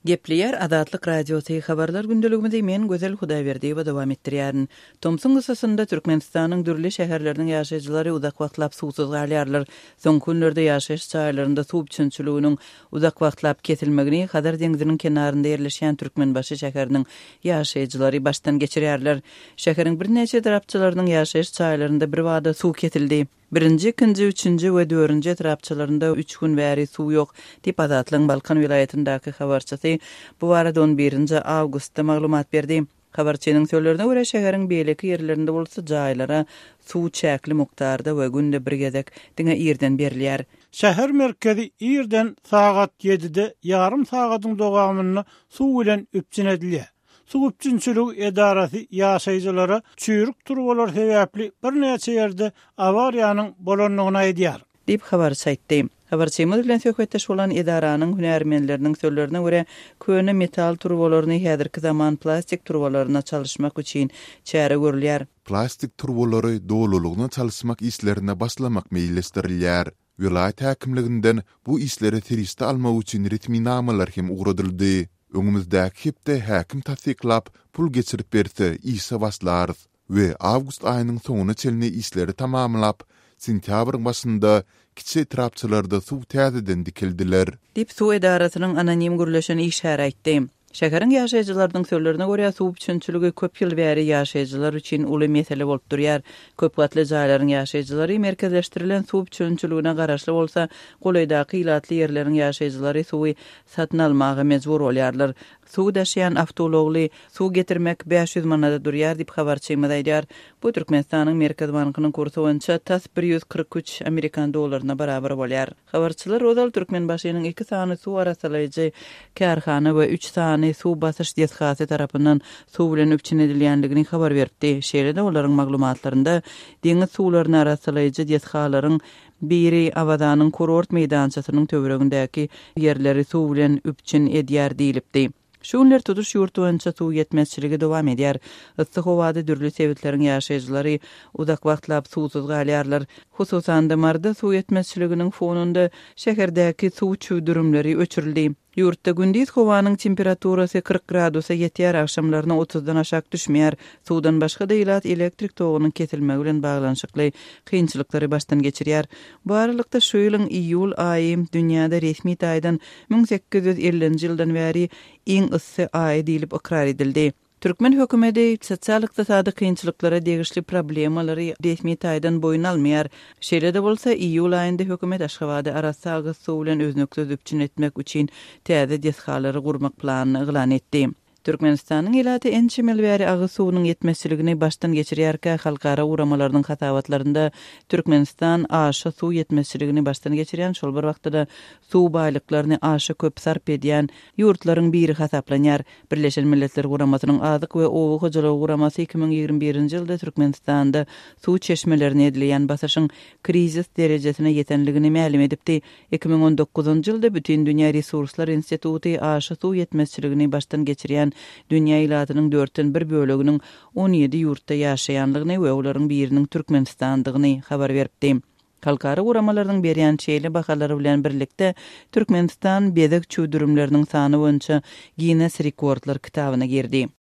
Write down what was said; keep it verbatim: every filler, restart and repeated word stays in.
Gepleyer Adatlyk Radiosu habarlar gündeligimizde men Gözel Hudaýberdiýewa dowam etdirýärin. Tomsun gysasynda Türkmenistanyň dürli şäherleriniň ýaşaýjylary uzak wagtlap suwsuz galýarlar. Soň günlerde ýaşaýyş çaýlarynda suw üçinçiliginiň uzak wagtlap kesilmegini Hadar deňiziniň kenarynda ýerleşýän Türkmenbaşy şäheriniň ýaşaýjylary baştan geçirýärler. Şäheriň bir neçe tarapçylarynyň ýaşaýyş çaýlarynda bir wagda suw ketildi. Birinci, ikinci, üçüncü we dördüncü etrapçylarynda üç gün bäri suw ýok diýip Azatlyň Balkan vilayatyndäki habarçysy bu barada on birinji awgustda maglumat berdi. Habarçynyň sözlerine görä şäheriň beýleki ýerlerinde bolsa jaýlara suw çäkli mukdarda we günde bir gezek diňe ýerden berilýär. Şäher merkezi ýerden sagat yedide ýarym sagatyň dogamyny suw bilen üpçinedilýär. Suw üçinçilik edarasy ýaşaýjylara çüýrük turwalar sebäpli bir näçe ýerde awariýanyň bolanlygyny aýdýar diýip habar saýtdy. Habarçymyz bilen söhbetdeş bolan edaranyň hünärmenleriniň sözlerine görä köne metal turwalaryny häzirki zaman plastik turwalaryna çalışmak üçin çäre görülýär. Plastik turwalary dolulugyna çalışmak islerine başlamak meýillestirilýär. Vilayat häkimliginden bu isleri teriste almak üçin ritminamalar hem ugradyldy. Öňümüzdäki hepde häkim tasdiklap pul geçirip berse ýysa başlar we awgust aýynyň soňuna çelne isleri tamamlap sentýabryň başynda kiçi trapçylarda suw täzeden dikildiler. Dip suw edarasynyň anonim gürleşen işare aýtdy. Şäheriň ýaşaýjylarynyň sözlerine görä suw üçinçiligi köp ýyl bäri ýaşaýjylar üçin uly mesele bolup durýar. Köp gatly jaýlaryň ýaşaýjylary merkezleşdirilen suw üçinçiligine garaşly bolsa, golaýdaky ýylatly ýerleriň ýaşaýjylary suwy satyn almagy mejbur bolýarlar. Suw daşıyan avtologly suw getirmek beş yüz manada durýar diýip habarçymyz aýdýar. Bu Türkmenistanyň Merkez Bankynyň kursu boýunça tas bir yüz kırk üç Amerikan dollaryna barabar bolýar. Habarçylar Rozal Türkmenbaşynyň iki sany suw arasalyjy karhana we üç sany suw basyş deszgasy tarapyndan suw bilen üpçinedilýänligini habar berdi. Şeýle-de olaryň maglumatlarynda deňiz suwlaryny arasalyjy deszgalaryň biri Awazanyň kurort meýdançasynyň töweregindäki ýerleri suw bilen üpçin edýär diýilipdi. Şunlar tutuş ýurtu boýunça suw ýetmezçiligi dowam edýär. Issiq howada dürli sebetleriň ýaşaýjylary uzak wagtlap suwsuz galýarlar. Hususan da marda suw ýetmezçiliginiň fonunda şäherdäki suw çüýdürümleri öçürildi. Ýurtda gündüz howanyň temperaturasy kırk gradusa ýetýär, akşamlaryna otuzdan aşak düşmeýär. Suwdan başga da ýylat elektrik togynyň kesilmegi bilen baglanşykly kynçylyklary başdan geçirýär. Bu aralykda şu ýylyň iýul aýy dünýäde resmi taýdan bin sekiz yüz ellinji ýyldan bäri iň issy aý diýilip ikrar edildi. Türkmen hökümeti sosial-ykdysady kynçylyklara degişli problemalary resmi taýdan boyun almaýar. Şeýle-de bolsa iýul aýynda hökümet Aşgabatda arasagy suw bilen öznükli üpçün etmek üçin täze deszgalary gurmak planyny eglan etdi. Türkmenistanyň ýylaty ençimel bäri agy suwunyň ýetmezçiligini baştan geçirýärkä halkara uramalarynyň hatawatlarynda Türkmenistan aşy suw ýetmezçiligini baştan geçirýän şol bir wagtda suw baýlyklaryny aşy köp sarp edýän ýurtlaryň biri hasaplanýar. Birleşen Milletler Guramasynyň azyk we owu hojalygy guramasy iki bin ýigirme birinji ýylda Türkmenistanda suw çeşmelerini edilýän basyşyň krizis derejesine ýetenligini ma'lum edipdi. iki bin on dokuzunji ýylda Bütün Dünýä Resurslar Instituty aşy suw ýetmezçiligini baştan geçirýän dünýä ýylatynyň dörtten bir böleginiň on ýedi ýurtda ýaşaýanlygyny we olaryň biriniň Türkmenistandygyny habar berdi. Halkara uramalarynyň berýän şeýle bahalary bilen birlikde Türkmenistan bezek çüýdürümleriniň sany boýunça Guinness rekordlar kitabyna girdi.